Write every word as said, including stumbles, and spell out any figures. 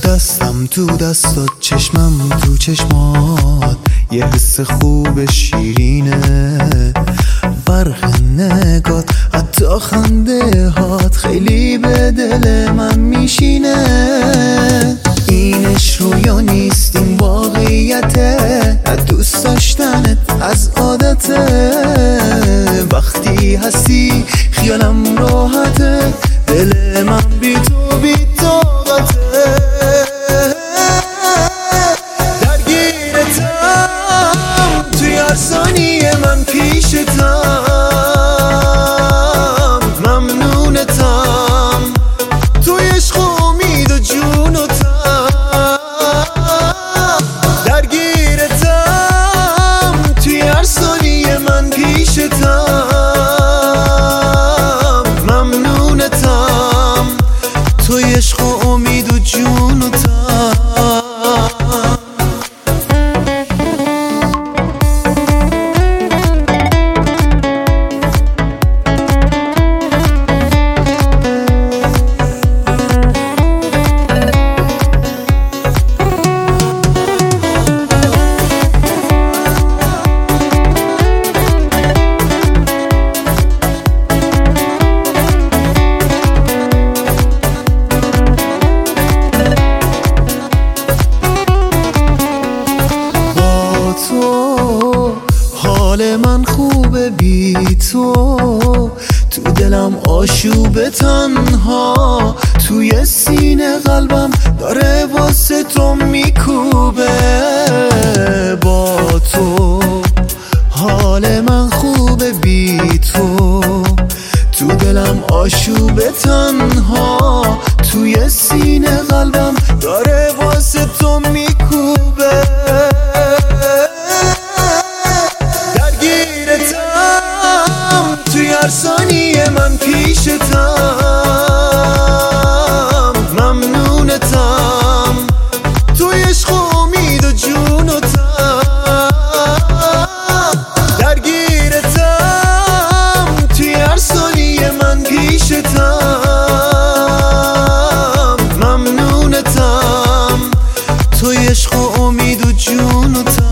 دستم تو دستات، چشمم تو چشمات، یه حس خوب شیرینه. برق نگات حتی خنده هات خیلی به دل من میشینه. اینش رویا نیست، این واقعیته، از دوست داشتنت از عادته. وقتی هستی خیالم راحته، دل من بی تو بی طاقته. درگیرتم توی هر ثانیه من پیشتم، ممنونتم توی عشق و امید و جون و تم. درگیرتم توی هر ثانیه من پیشتم، ممنونتم توی عشق و امید و جون و تم. حال من خوبه بی تو، تو دلم آشوب تنها، توی سینه قلبم داره واسه تو میکوبه. با تو حال من خوبه بی تو، تو دلم آشوب تنها، توی سینه قلبم داره واسه تو میکوبه. توی هر ثانیه من پیشتم، ممنونتم توی عشق و امید و جون و تم. درگیرتم توی هر ثانیه من پیشتم، ممنونتم توی عشق و امید و جون و تم.